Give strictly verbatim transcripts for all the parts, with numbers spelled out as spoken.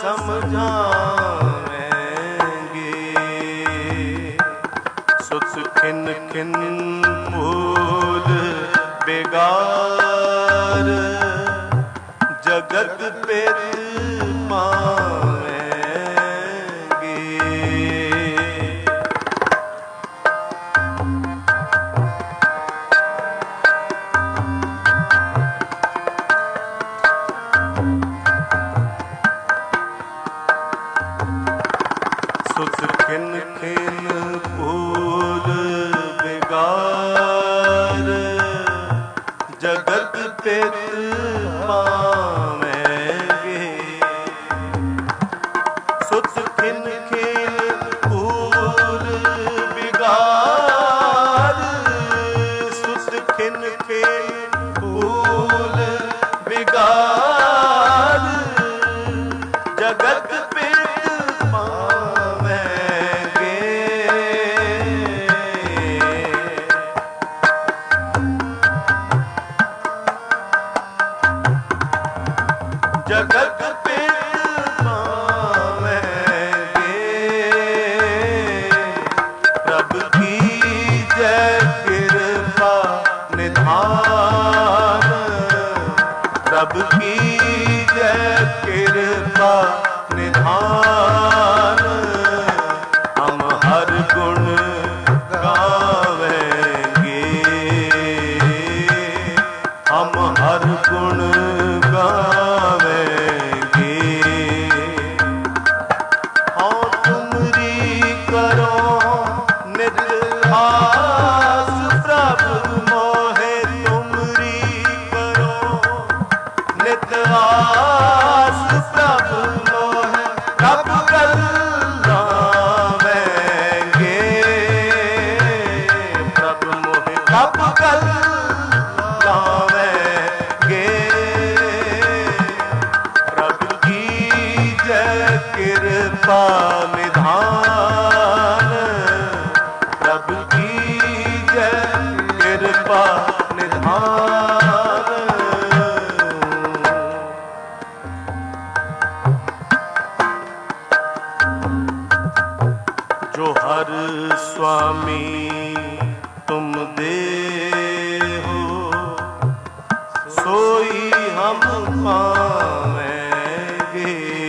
ਸਮਝਾਵੇਂਗੇ। ਸੁਤ ਖਿਨ ਖਿਨ ਭੂਲ ਬਿਗਾਰ ਜਗਤ ਪਿਤ ਪਾਵੇਂਗੇ। ਸੁਤ ਖਿਨ ਖਿਨ ਭੂਲ ਬਿਗਾਰ ਜਗਤ ਪਿਤ ਪਾਵੇਂਗੇ। ਸੁਤ ਖਿਨ ਖਿਨ ਭੂਲ ਬਿਗਾਰ ਸੁਤ ਖਿਨ ਖਿਨ ਭੂਲ ਬਿਗਾਰ ਜਗਤ ਪਿਤ ਪਾਵੇਂਗੇ। ਜਗਤ ਪਿਤ ਪਾਵੇਂਗੇ। ਪ੍ਰਭ ਕੀ ਜੈ ਕਿਰਪਾ ਨਿਧਾਨ ਪ੍ਰਭ ਕੀ ਜੈ ਕਿਰਪਾ ਨਿਧਾਨ ਹਮ ਹਰ ਗੁਣ ਗਾਵੇਂਗੇ। ਹਮ ਹਰ ਗੁਣ ਗਾਵੇਂਗੇ। ਹਾਂ ਤੁਮਰੀ ਕਰੋ ਨਿਤ ਆਸ ਪ੍ਰਭ ਮੋਹਿ ਤੁਮਰੀ ਕਰੋ ਨਿਤ ਆਸ ਪ੍ਰਭ ਮੋਹਿ ਪ੍ਰਭ ਕਲਾਵੇਂਗੇ। ਪ੍ਰਭ ਮੋਹਿ ਪ੍ਰਭ ਕਲਾਵੇਂਗੇ। ਪ੍ਰਭ ਕੀ ਜੈ ਕਿਰਪਾ ਨਿਧਾਨ ਪ੍ਰਭ ਕੀ ਜੈ ਕਿਰਪਾ ਨਿਧਾਨ। ਜੋ ਹਰ ਸੁਆਮੀ ਤੁਮ ਦੇਹੋ सोई हम पावेंगे।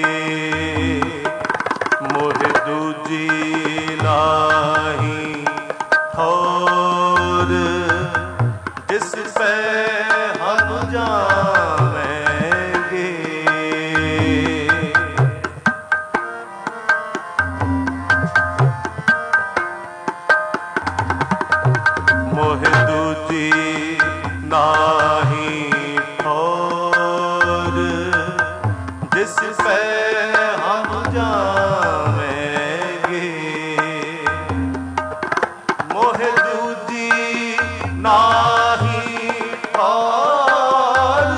मोह दूजी लाही ठौर जिस पे हम जावेंगे। मोह दूजी नाही ठौर जिस पे हम जावेंगे। मोह दूजी नाही ठौर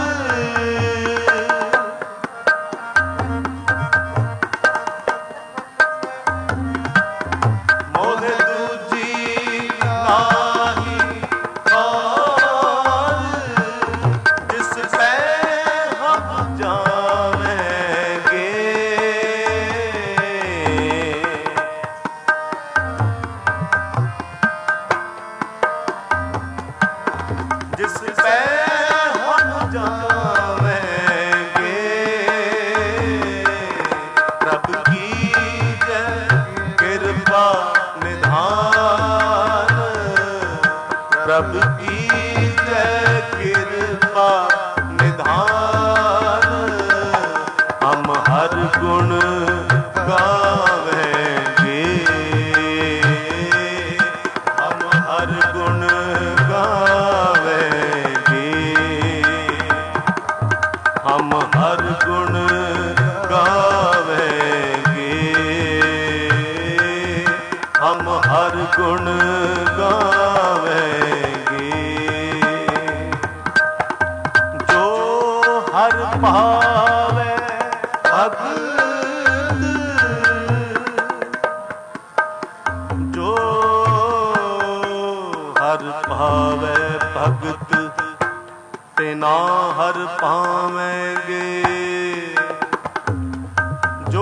मोह दूजी नाही ठौर जिस पे हम जावेंगे। जिस पे हम जावेंगे। प्रभ की जय कृपा निधान प्रभ की जय कृपा निधान हम हर गुण गावेंगे। हम हर गुण गावेंगे। हम हर गुण गावेंगे। हम हर गुण गावेंगे। जो हर पावे भगत जो हर पावे भगत तेना हर पावेंगे।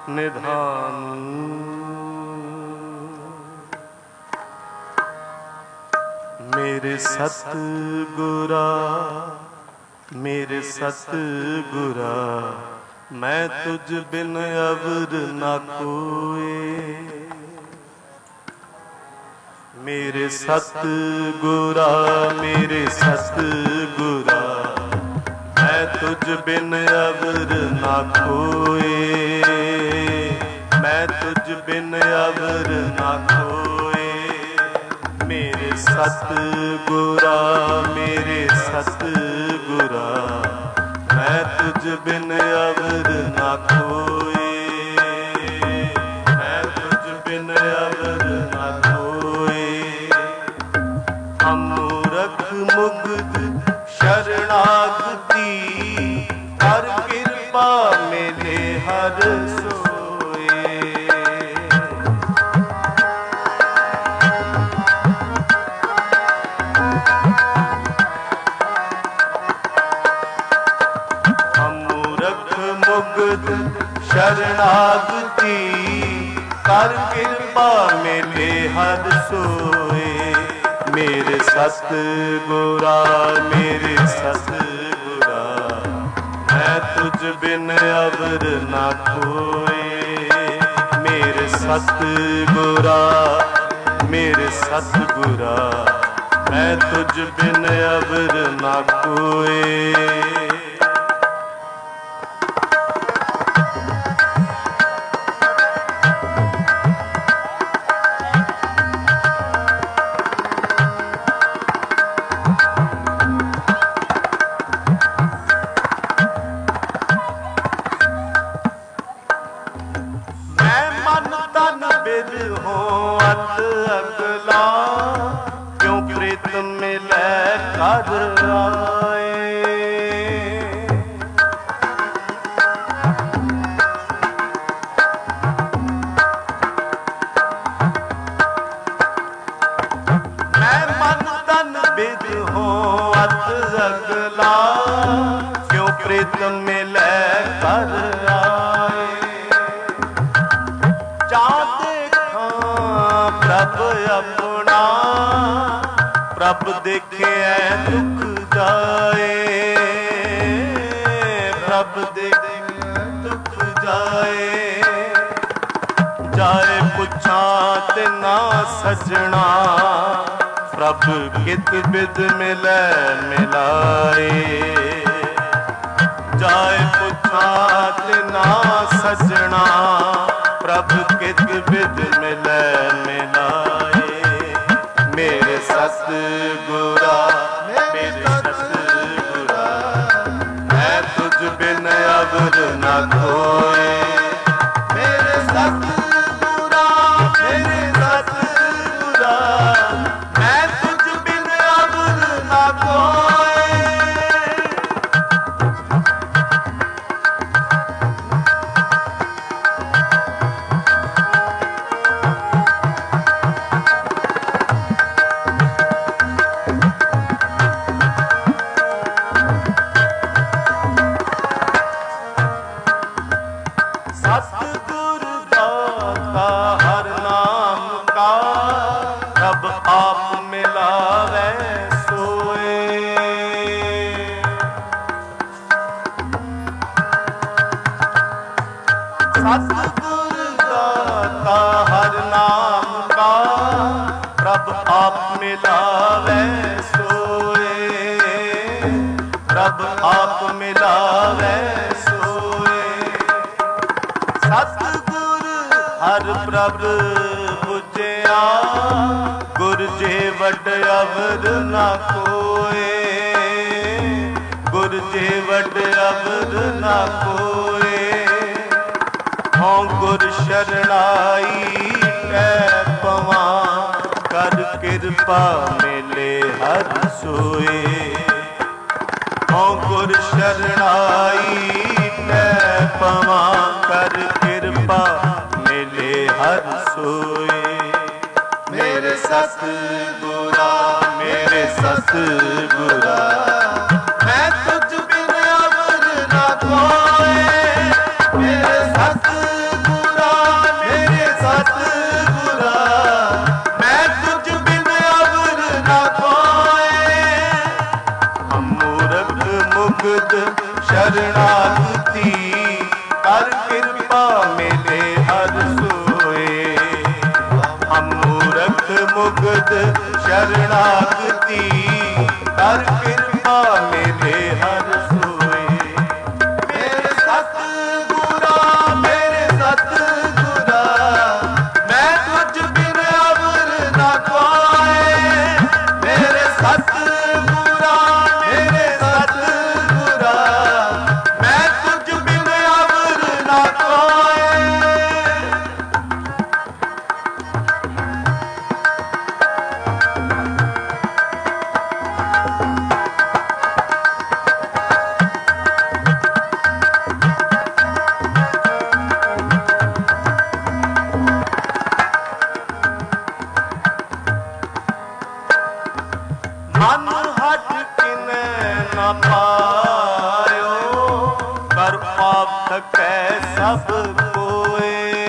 निधान। मेरे सतगुरा मेरे सतगुरा मैं तुझ बिन अवर न कोए। मेरे सतगुरा मेरे सतगुरा मैं तुझ बिन अवर न कोए। मैं तुझ बिन अवर न कोए। मेरे सतगुरा मेरे सतगुरा मैं तुझ बिन अवर न कोए। मैं तुझ बिन अवर न कोए। हम मूरख मुग्ध शरणागति हर कृपा मिले हर सोए। हम मूरख मुग्ध शरणागति कर कृपा मिले हर सोए। मेरे सतगुरा मेरे सतगुरा मैं तुझ बिन अवर न कोए। मेरे सतगुरा मेरे सतगुरा मैं तुझ बिन अवर न कोए। क्यों प्रीत मिलै कर आए। मैं मन तन बिद हों अत अगला क्यों प्रीत मिलै कर आए। चाँद प्रभ अपना प्रभ देखे दुख जाए। प्रभ देखे दुख जाए। जाए पुछा ते ना सजना प्रभ कित बिद मिलै मिलाए। जाए पुछा ते ना सजना प्रभ कित बिद मिलै मिलाए। मेरे सतगुरा मेरे सतगुरा मैं तुझ बिन अवर न कोए। मेरे सतगुरा मेरे सतगुरा मैं तुझ बिन अवर न कोए। सतगुर दाता हर नाम का रब आप मिलावे सोए। सतगुर दाता हर नाम का रब आप मिलावे सोए। रब आप मिलावे सोए। सतगुर हर प्रभ बुझिया गुर जे वड अवर न कोए। गुर जे वड अवर न कोए। हों गुर शरणाई कै पवां कर कृपा मिले हर सोए। हों गुर शरणाई कै पवां कर कृपा मिले हर सोए। मेरे सतगुरा मेरे सतगुरा मैं तुझ बिन अवर न कोए। मेरे सतगुरा शरणागति कर कृपा मेरे हर सोए। हम मूरख मुग्ध शरणागति कर कृपा मेरे हर सोए। मेरे सतगुरा मेरे सतगुरा मैं तुझ बिन अवर न कोए। मेरे सतगुरा मेरे सतगुरा मैं तुझ बिन अवर न कोए। मन हट किने न पायो कर पाप थकै सब कोए।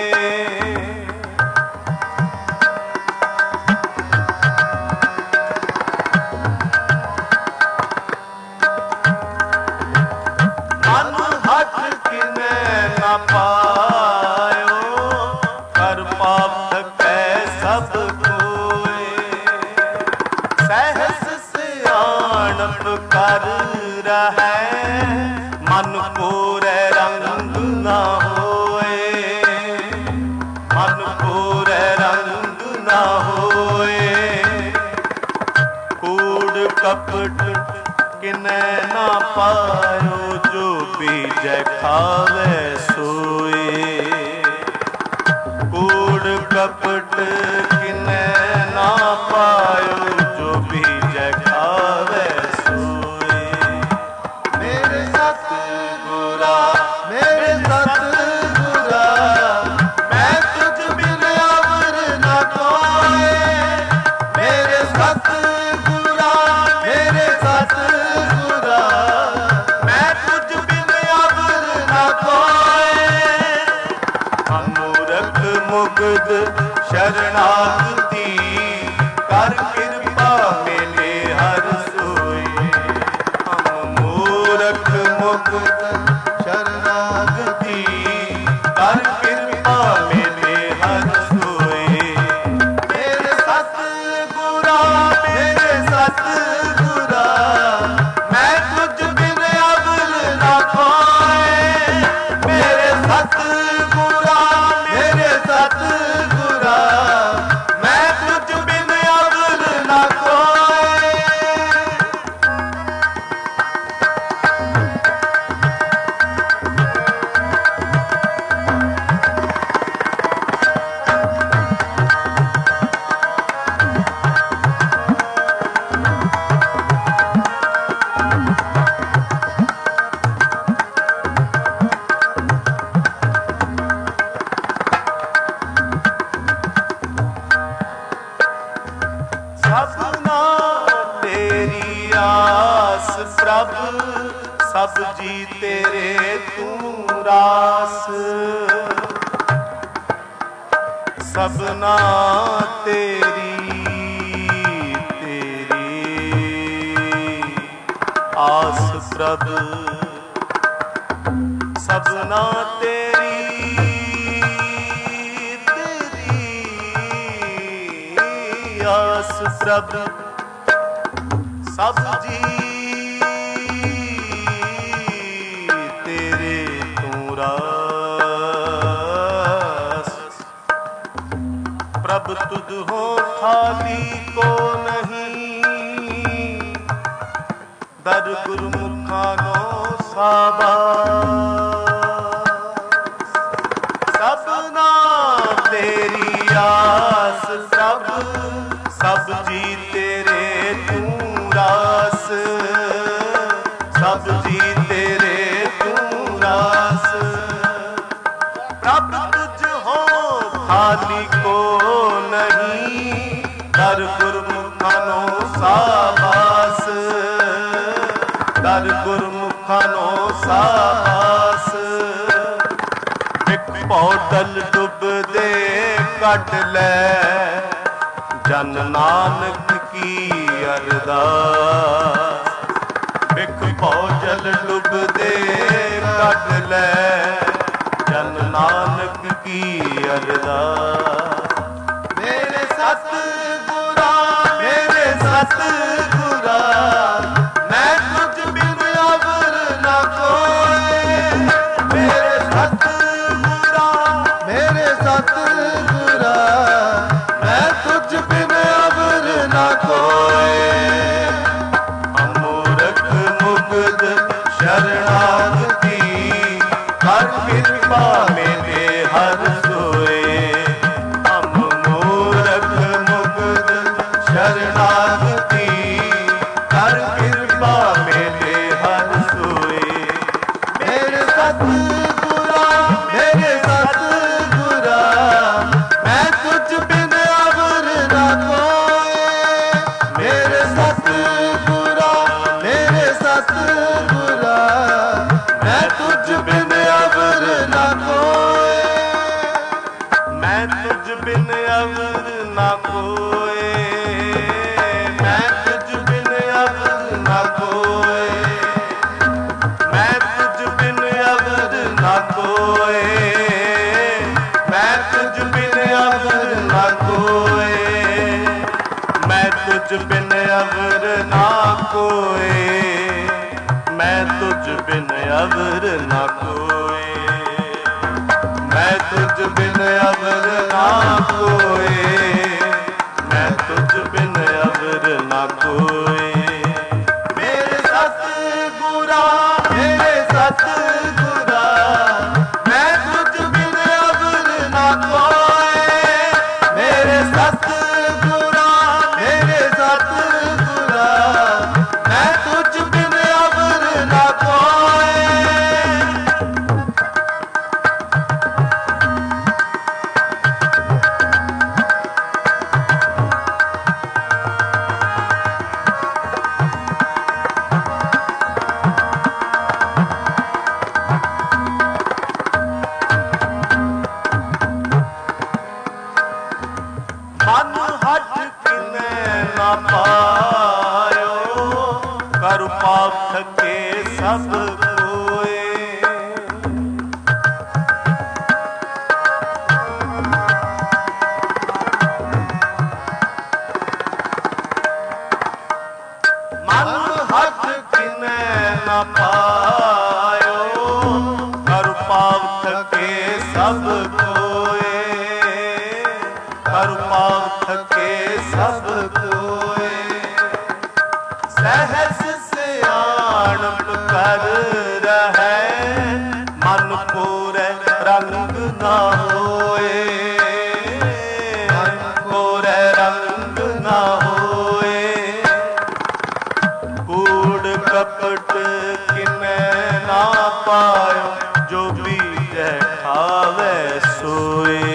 मन हट किने न पायो कर पाप थकै सब कोए। सहस सियाणप कर रहै मन पूरे रंग न होए। मन पूरे रंग न होए। कूड़ कपट किने न पायो जो बीजै खावे सोए। कूड़ कपट किने न पायो जो बीजै खावे सोए। मेरे सतगुरा मेरे सतगुरा मैं तुझ बिन अवर न कोए। मेरे सतगुरा मेरे सतगुरा मैं तुझ बिन अवर न कोए। हम मूरख मुग्ध शरणागति कर कृपा मेरे हर सोए। हम मूरख मुग्ध शरणागति कर कृपा मेरे हर सोए। मेरे सतगुरा मेरे सतगुरा मैं तुझ बिन अवर न कोए। मेरे सतगुरा मेरे सतगुरा मैं तुझ बिन अवर न कोए। सबना तेरी आस प्रभ सब जी तेरे तू रास। सबना तेरी तेरी आस प्रभ सबना तेरी आस प्रभ सब जी तेरे तू रास। प्रभ तुझ हो खाली को नहीं दर गुरमुखानो साबास। सबना तेरी आस प्रभ सब जी तेरे तू रास। सब जी तेरे तू रास। प्रभ तुझ हो खाली को नहीं दर गुरमुखानो साबास। दर गुरमुखानो साबास। एक पौडल डुब दे कट ले जन नानक की अरदास। ਬਿਖ ਭੌਜਲ ਡੁੱਬਦੇ ਕੱਢ ਲੈ, ਜਨ ਨਾਨਕ ਕੀ ਅਰਦਾਸ। ਮੇਰੇ ਸਤਿਗੁਰਾ ਮੇਰੇ ਸਤਿਗੁਰਾ, ਮੈਂ ਤੁਝ ਬਿਨ ਅਵਰ ਨਾ ਕੋਏ। ਮੇਰੇ ਸਤਿਗੁਰਾ ਮੇਰੇ ਸਤਿਗੁਰਾ, ਮੈਂ ਤੁਝ ਬਿਨ ਅਵਰ ਨਾ ਕੋਏ। ਅਮੂਰਖ ਮੁਗਧ ਸ਼ਰਨਾਗਤੀ, ਕਰ ਕਿਰਪਾ ਮੇਰੇ ਹਰ ਸੋਏ। ਅਮੂਰਖ ਮੁਗਧ ਸ਼ਰਨਾਗਤੀ, ਕਰ ਕਿਰਪਾ ਮੇਰੇ ਹਰ ਸੋਏ। ਮੇਰੇ ਸਤਿਗੁਰਾ ਮੇਰੇ ਸਤਿਗੁਰਾ, ਮੈਂ ਤੁਝ ਬਿਨ ਅਵਰ ਨਾ ਕੋਏ। ਮੇਰੇ ਸਤਿਗੁਰਾ ਮੇਰੇ ਸਤਿਗੁਰਾ, ਮੈਂ ਤੁਝ ਬਿਨ ਅਵਰ ਨਾ ਕੋਏ। ਮੈਂ ਤੁਝ ਬਿਨ ਅਵਰ ਨਾ ਕੋਏ, ਮੈਂ ਤੁਝ ਬਿਨ ਅਵਰ ਨਾ ਕੋਏ। ਮੈਂ ਤੁਝ ਬਿਨ ਅਵਰ ਨਾ ਕੋਏ, ਮੈਂ ਤੁਝ ਬਿਨ ਅਵਰ ਨਾ ਕੋਏ। ਮੈਂ ਤੁਝ ਬਿਨ ਅਵਰ ਨਾ ਕੋਏ, ਮੈਂ ਤੁਝ ਬਿਨ ਅਵਰ ਨਾ ਕੋਏ। ਮੈਂ ਤੁਝ ਬਿਨ ਅਵਰ ਨਾ ਕੋਏ, ਮੈਂ ਤੁਝ ਬਿਨ ਅਵਰ ਨਾ ਕੋਏ। ਮੇਰੇ ਸਤਿਗੁਰਾ ਮੇਰੇ ਸਤਿਗੁਰਾ, ਮੈਂ ਤੁਝ ਬਿਨ ਅਵਰ ਨਾ ਕੋਏ। ਮੇਰੇ ਸਤਿਗੁਰਾ ਮੇਰੇ ਸਤਿਗੁਰਾ, ਮੈਂ ਤੁਝ ਬਿਨ ਅਵਰ ਨਾ ਕੋਏ। ਮਨ ਹੱਠ ਕਿਨੇ ਨਾ ਪਾਇਓ, ਕਰ ਪਾਪ ਥਕੇ ਸਭ ਕੋਏ। ਮਨ ਹੱਠ ਕਿਨੇ ਨਾ ਪਾਇਓ, ਕਰ ਪਾਪ ਥਕੇ ਸਭ ਕੋਏ। ਕਰ ਪਾਪ ਥਕੇ ਸਭ ਕੋਏ। ਸਹਿਜ ਸਿਆਣਪ ਕਰ ਰਹੈ, ਮਨ ਪੂਰੇ ਰੰਗ ਨਾ ਹੋਏ। ਮਨ ਪੂਰੇ ਰੰਗ ਨਾ ਹੋਏ। ਕੂੜ ਕਪਟ ਕਿਨੇ ਨਾ ਪਾਇਓ, ਜੋ ਬੀਜੈ ਖਾਵੈ ਸੋਏ।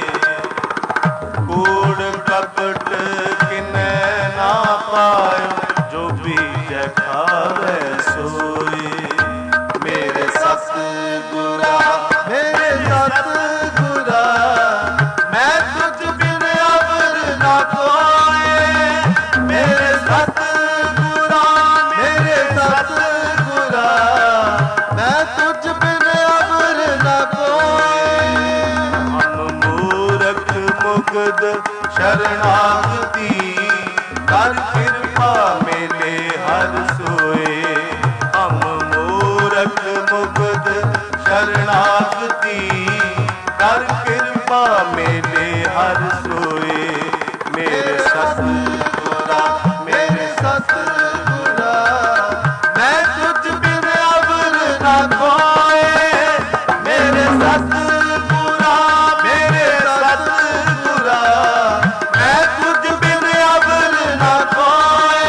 ਕੂੜ ਕਪਟ ਕਿਨੇ ਨਾ ਪਾਇਓ, ਜੋ ਬੀਜੈ ਖਾਵੈ ਸੋਏ। ਮੇਰੇ ਸਤਿਗੁਰਾ ਮੇਰੇ ਸਤਿਗੁਰਾ, ਮੈਂ ਤੁਝ ਬਿਨ ਅਵਰ ਨਾ ਕੋਏ। ਮੇਰੇ ਸਤਿਗੁਰਾ ਮੇਰੇ ਸਤਿਗੁਰਾ, ਮੈਂ ਤੁਝ ਬਿਨ ਅਵਰ ਨਾ ਕੋਏ। ਅਨਮੂਰਖ ਮੁਗਧ ਸ਼ਰਨਾਗਤੀ, ਕਰ ਕਿਰਪਾ ਮੇਰੇ ਹਰ ਸੋਏ। ਹਮ ਮੂਰਖ ਮੁਗਧ ਸ਼ਰਨਾਗਤੀ, ਕਰ ਕਿਰਪਾ ਮੇਰੇ ਹਰ ਸੋਏ। ਮੇਰੇ ਸਤਿਗੁਰਾ ਮੇਰੇ ਸਤਿਗੁਰਾ, ਮੈਂ ਤੁਝ ਬਿਨ ਅਵਰ ਨਾ ਕੋਏ। ਮੇਰੇ ਸਤਿਗੁਰਾ ਮੇਰੇ ਸਤਿਗੁਰਾ, ਮੈਂ ਤੁਝ ਬਿਨ ਅਵਰ ਨਾ ਕੋਏ।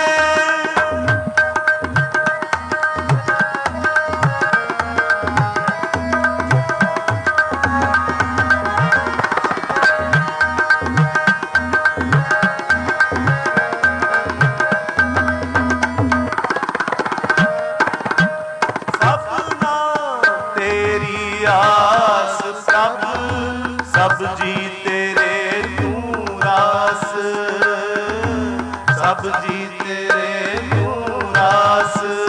ਸਭ ਜੀ ਤੇਰੇ ਤੂੰ ਰਾਸ, ਸਭ ਜੀ ਤੇਰੇ ਤੂੰ ਰਾਸ।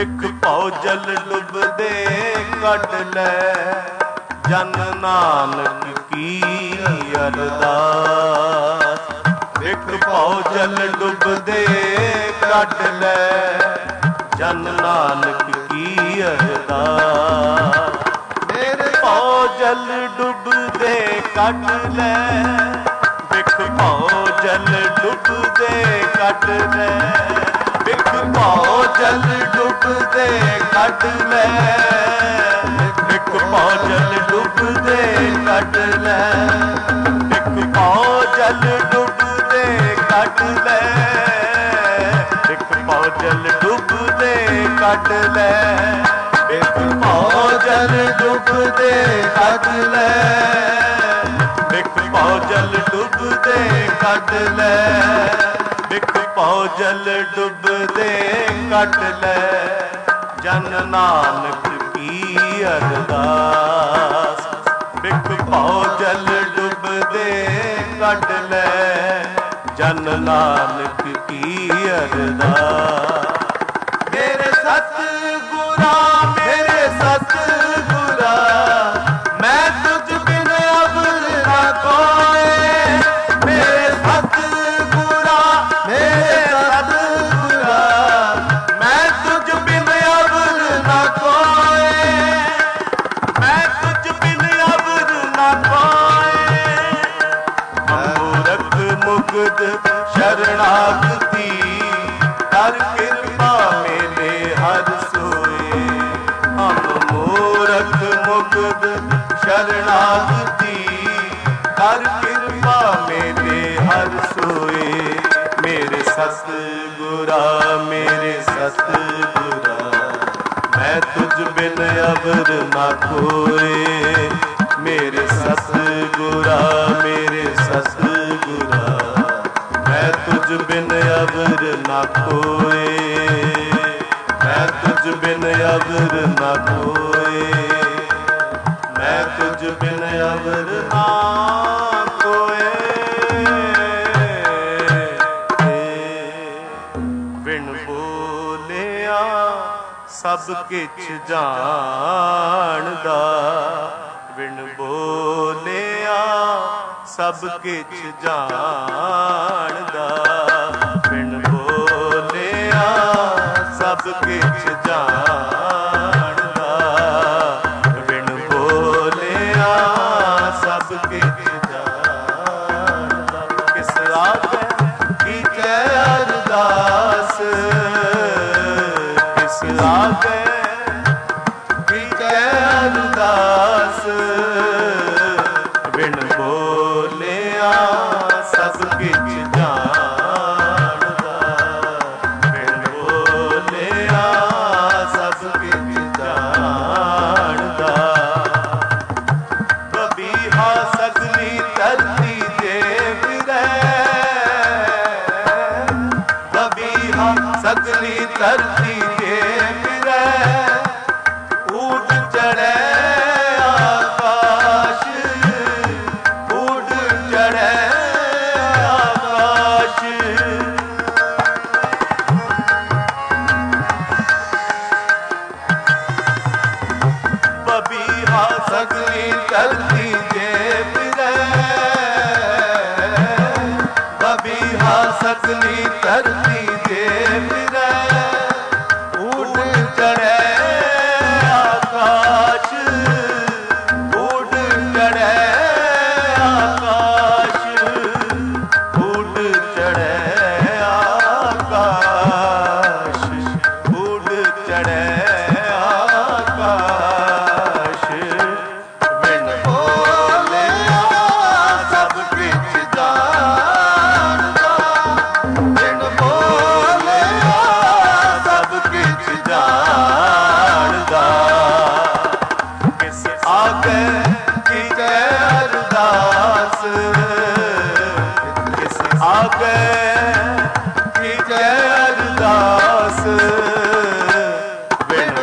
ਬਿਖ ਭਉ ਜਲ ਡੁੱਬਦੇ ਕੱਢ ਲੈ, ਜਨ ਨਾਨਕ ਕੀ ਅਰਦਾਸ। ਬਿਖ ਭਉ ਜਲ ਡੁੱਬਦੇ ਕੱਢ ਲੈ, ਜਨ ਨਾਨਕ ਕੀ ਅਰਦਾਸ। ਮੇਰੇ ਭਉ ਜਲ ਡੁੱਬਦੇ ਕੱਢ ਲੈ, ਬਿਖ ਭਉ ਜਲ ਡੁੱਬਦੇ ਕੱਢ ਲੈ, ਬਿਖ ਭਉ ਜਲ ਡੁੱਬਦੇ ਕੱਢ ਲੈ, ਬਿਖ ਭਉ ਜਲ ਡੁੱਬਦੇ ਕੱਢ ਲੈ, ਬਿਖ ਭਉ ਜਲ ਡੁੱਬਦੇ ਕੱਢ ਲੈ, ਬਿਖ ਭਉ ਜਲ ਡੁੱਬਦੇ ਕੱਢ ਲੈ, ਬਿਖ ਭਉ ਜਲ ਡੁੱਬਦੇ ਕੱਢ ਲੈ, ਬਿਖ ਭਉ ਜਲ ਡੁੱਬਦੇ ਕੱਢ ਲੈ, ਬਿਖ ਭਉ ਜਲ ਡੁੱਬਦੇ ਕੱਢ ਲੈ, ਜਨ ਨਾਨਕ ਕੀ ਅਰਦਾਸ। ਬਿਖ ਭਉ ਜਲ ਡੁੱਬਦੇ ਕੱਢ ਲੈ, ਜਨ ਨਾਨਕ ਕੀ ਅਰਦਾਸ। ਮੇਰੇ ਸਤਿਗੁਰਾ ਮੇਰੇ ਸਤਿਗੁਰਾ, ਮੈਂ ਤੁਝ ਬਿਨ ਅਵਰ ਨਾ ਕੋਇ। ਮੇਰੇ ਸਤਿਗੁਰਾ ਮੇਰੇ ਸਤਿਗੁਰਾ, ਮੈਂ ਤੁਝ ਬਿਨ ਅਵਰ ਨਾ ਕੋਇ, ਮੈਂ ਤੁਝ ਬਿਨ ਅਵਰ ਨਾ ਕੋਇ। ਮੂਰਖ ਮੁਗਧ ਸ਼ਰਣਾਗਤੀ, ਕਰ ਕਿਰਪਾ ਮੇਲੇ ਹਰ ਸੋਏ। ਹਮ ਮੂਰਖ ਮੁਗਧ ਸ਼ਰਣਾਗਤੀ, ਕਰ ਕਿਰਪਾ ਮੇਲੇ ਹਰ ਸੋਏ। ਮੇਰੇ ਸਤਿਗੁਰਾ ਮੇਰੇ ਸਤਿਗੁਰਾ, ਮੈਂ ਤੁਝ ਬਿਨ ਅਵਰ ਨਾ ਕੋਇ। ਮੇਰੇ ਸਤਿਗੁਰਾ ਮੇਰੇ ਸਤਿਗੁਰਾ, ਮੈਂ ਤੁਝ ਬਿਨ ਅਵਰ ਨਾ ਕੋਇ, ਮੈਂ ਤੁਝ ਬਿਨ ਅਵਰ ਨਾ ਕੋਇ, ਮੈਂ ਤੁਝ ਬਿਨ ਅਵਰ ਨਾ ਕੋਇ। ਬਿਨ ਬੋਲਿਆ ਸਭ ਕਿਛ ਜਾਣਦਾ, ਬਿਨ ਬੋਲਿਆ ਸਭ ਕਿਛ ਜਾਣਦਾ, ਬਿਨ ਬੋਲਿਆ ਸਭ ਕਿਛ ਜਾਣਦਾ, ਬਿਨ ਬੋਲਿਆ ਸਭ ਕਿਛ ਜਾਣਦਾ। ਕਿਸ ਆਗੇ ਕੀਜੈ ਅਰਦਾਸ, ਕਿਸ ਆਗੇ ਕੀਜੈ ਅਰਦਾਸ, ਬਿਨ ਬੋਲਿਆ ਸਭ ਕਿਛ ਜਾਣਦਾ, ਬਿਨ ਬੋਲਿਆ ਸਭ ਕਿਛ ਜਾਣਦਾ। ਬਬੀਹਾ ਸਗਲੀ ਧਰਤੀ ਤੇ ਫਿਰੈ, ਬਬੀਹਾ ਸਗਲੀ ਧਰਤੀ ਤੇ ਫਿਰੈ, ਊਠ ਚੜ੍ਹੈ ਆਕਾਸ਼, ਊਠ ਚੜ੍ਹੈ ਆਕਾਸ਼। ਬਬੀਹਾ ਸਗਲੀ ਧਰਤੀ ਤੇ ਫਿਰੈ, ਬਬੀਹਾ ਸਗਲੀ ਧਰਤੀ ਤੇ ਫਿਰੈ, ਊਠ ਚੜ੍ਹੈ ਆਕਾਸ਼, ਊਠ ਚੜ੍ਹੈ ਆਕਾਸ਼, ਊਠ ਚੜ੍ਹੈ ਆਕਾਸ਼, ਊਠ ਚੜ੍ਹੈ ਆਕਾਸ਼। ਬਿਨ ਬੋਲਿਆ ਸਭ ਕਿਛ ਜਾਣਦਾ, ਬਿਨ ਬੋਲਿਆ ਸਭ ਕਿਛ ਜਾਣਦਾ। ਕਿਸ ਆਗੇ ਕੀਜੈ ਅਰਦਾਸ, ਕਿਸ ਆਗੇ ਕੀਜੈ ਅਰਦਾਸ, ਬਿਨ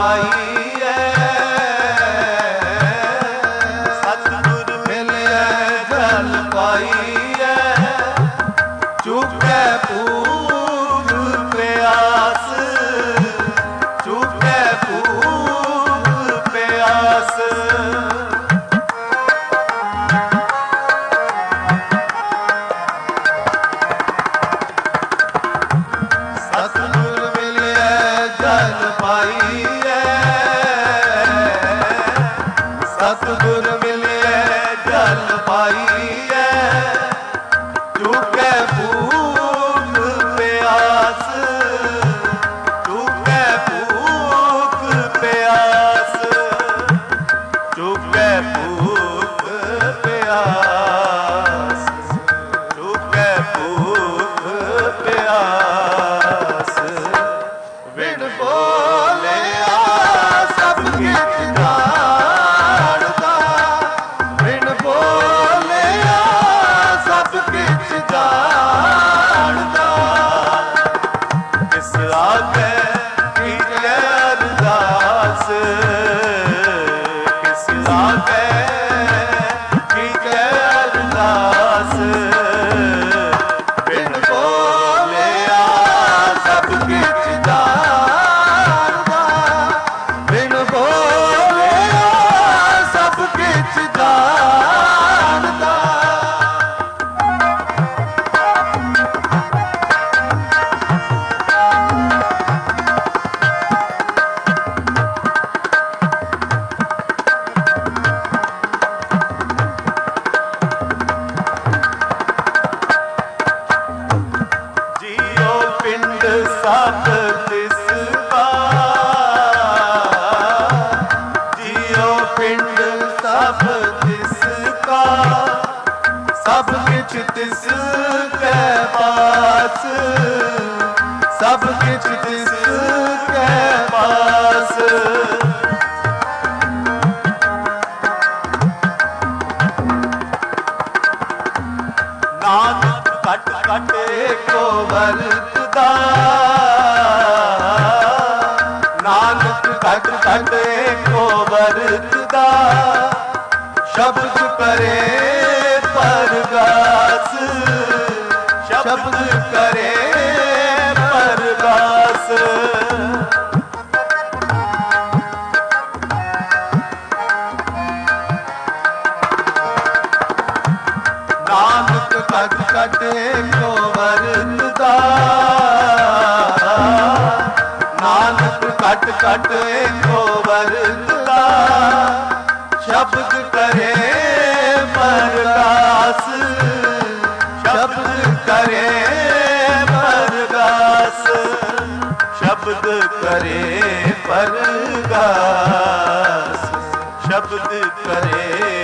ਪਾਈਐ ਸਤਿਗੁਰ ਮਿਲਿਆ ਜਲ ਪਾਈਐ ਚੁੱਕੈ ਭੂਖ ਪਿਆਸ ਚੁੱਕੈ ਭੂਖ ਪਿਆਸ ਸਤਿਗੁਰ ਮਿਲਿਆ ਜਲ ਪਾਈਐ ਸਤਿਗੁਰ ਮਿਲਿਆ ਜਲ ਪਾਈਐ ਚੁੱਕੈ ਭੂਖ ਪਿਆਸ ਚੁੱਕੈ ਭੂਖ ਪਿਆਸ ਚੁੱਕੈ ਭੂਖ ਪਿਆਸ ਚੁੱਕੈ ਭੂਖ ਪਿਆਸ ਵਿਣ ਬੋਲਿਆ ਸਭ ਕਿਛ ਜਾਣਦਾ ਵਿਣ ਬੋਲਿਆ ਸਭ ਕਿਛ ਜਾਣਦਾ ਕਿਸ ਆਗੇ ਕੀਜੈ ਅਰਦਾਸ ਕਿਸ ਆਗੇ ਕੀਜੈ ਅਰਦਾਸ ਬਿਨ ਬੋਲਿਆ ਸਭ ਕਿਛ ਜਾਣਦਾ ਬਿਨ ਬੋਲਿਆ ਸਭ ਕਿਛ ਜਾਣਦਾ ਜੀਉ ਪਿੰਡ ਸਭ ਤਿਸ ਕਾ ਜੀਉ ਪਿੰਡ ਸਭ ਤਿਸ ਕਾ ਸਭ ਕਿਛ ਤਿਸ ਕੈ ਪਾਸ ਸਭ ਕਿਛ ਤਿਸ ਕੈ ਪਾਸ ਨਾਨਕ ਘਟ ਘਟ ਏਕੋ ਵਰਤਦਾ ਨਾਨਕ ਘਟ ਘਟ ਏਕੋ ਵਰਤਦਾ ਸ਼ਬਦ ਕਰੇ ਪਰਗਾਸ ਸ਼ਬਦ ਕਰੇ ਪਰਗਾਸ ਨਾਨਕ ਘਟ ਘਟ ਏਕੋ ਵਰਤਦਾ ਨਾਨਕ ਘਟ ਘਟ ਏਕੋ ਵਰਤਦਾ ਸ਼ਬਦ ਕਰੇ ਪਰਗਾਸ ਸ਼ਬਦ ਕਰੇ ਪਰਗਾਸ ਸ਼ਬਦ ਕਰੇ ਪਰਗਾਸ ਸ਼ਬਦ ਕਰੇ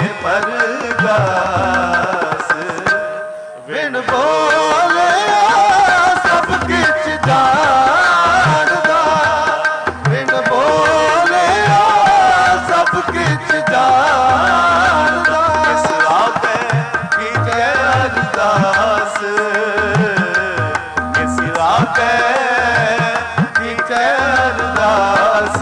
ਪਰਗਾਸ ਵਿਣ ਬੋਲਿਆ ਸਭ ਕਿਛ ਜਾਣਦਾ ਵਿਣ ਬੋਲਿਆ ਸਭ ਕਿਛ ਜਾਣਦਾ ਕਿਸ ਆਗੇ ਕੀਜੈ ਅਰਦਾਸ ਕਿਸ ਆਗੇ ਕੀਜੈ ਅਰਦਾਸ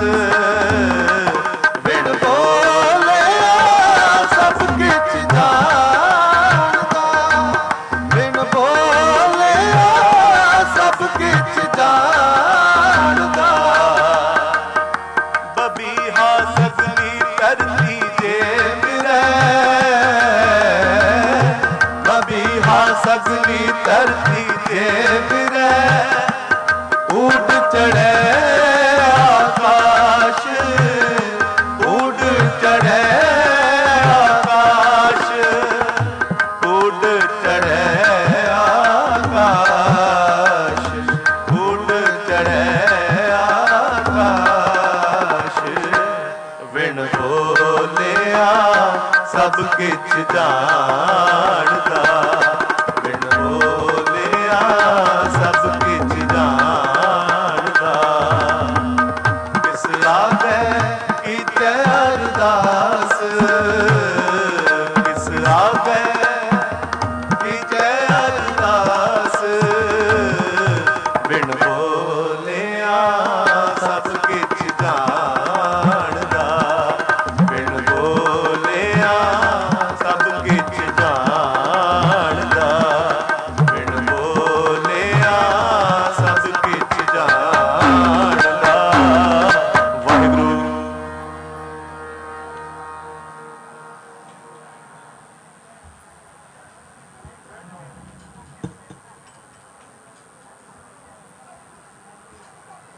ਵਿਣ ਬੋਲਿਆ ਸਭ ਕਿਛ ਜਾਣਦਾ ਬਿਨ ਬੋਲਿਆ ਸਭ ਕਿਛ ਜਾਣਦਾ ਬਬੀਹਾ ਸਗਲੀ ਧਰਤੀ ਜੇ ਮਿਰੈ ਬਬੀਹਾ ਸਗਲੀ ਧਰਤੀ ਜੇ ਮਿਰੈ ਊਟ ਚੜ੍ਹੈ